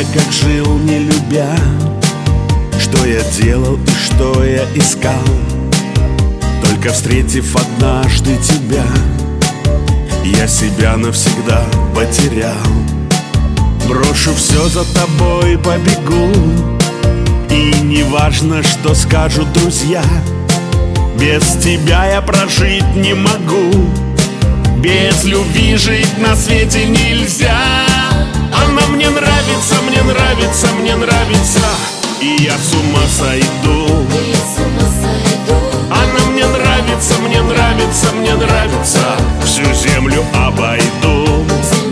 мне, как жил, не любя, что я делал и что я искал. Только встретив однажды тебя, я себя навсегда потерял. Брошу все, за тобой побегу, и не важно, что скажут друзья. Без тебя я прожить не могу, без любви жить на свете нельзя. Она мне нравится, мне нравится, мне нравится, и я с ума сойду. Она мне нравится, мне нравится, мне нравится, всю землю обойду.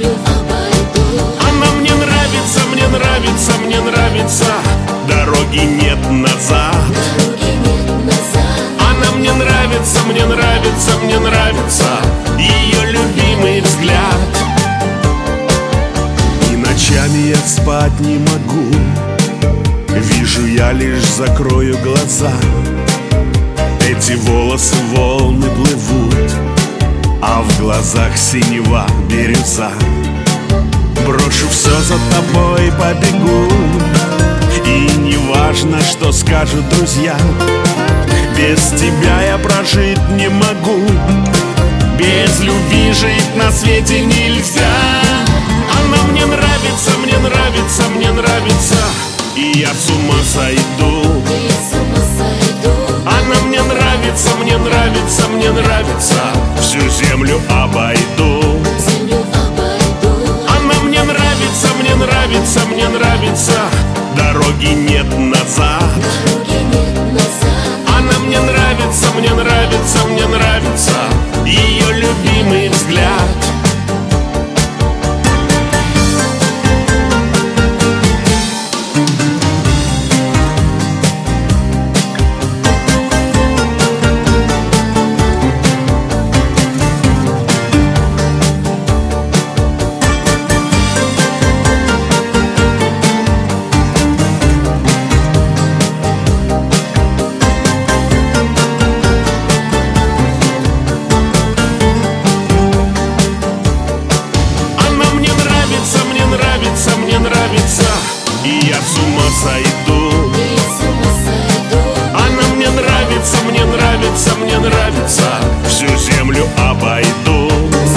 Она мне нравится, мне нравится, мне нравится, дороги нет назад. Она мне нравится, мне нравится, мне нравится, ее любимый взгляд. И ночами я спать не могу, вижу я лишь закрою глаза. Эти волосы волны плывут, а в глазах синева бирюза. Брошу все, за тобой побегу, и не важно, что скажут друзья. Без тебя я прожить не могу, без любви жить на свете нельзя. Она мне нравится, мне нравится, мне нравится, и я с ума сойду. Она мне нравится, мне нравится, мне нравится, всю землю обойду. Она мне нравится, мне нравится, мне нравится, дороги нет назад. Она мне нравится, мне нравится, мне нравится, ее любимый взгляд. И я с ума сойду. Она мне нравится, мне нравится, мне нравится, всю землю обойду.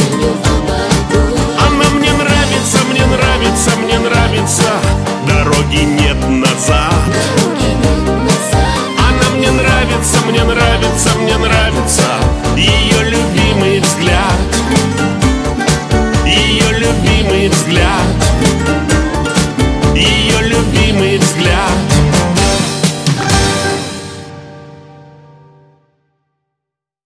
Она мне нравится, мне нравится, мне нравится, дороги нет назад. Она мне нравится, мне нравится, мне нравится, ее любимый взгляд. Ее любимый взгляд.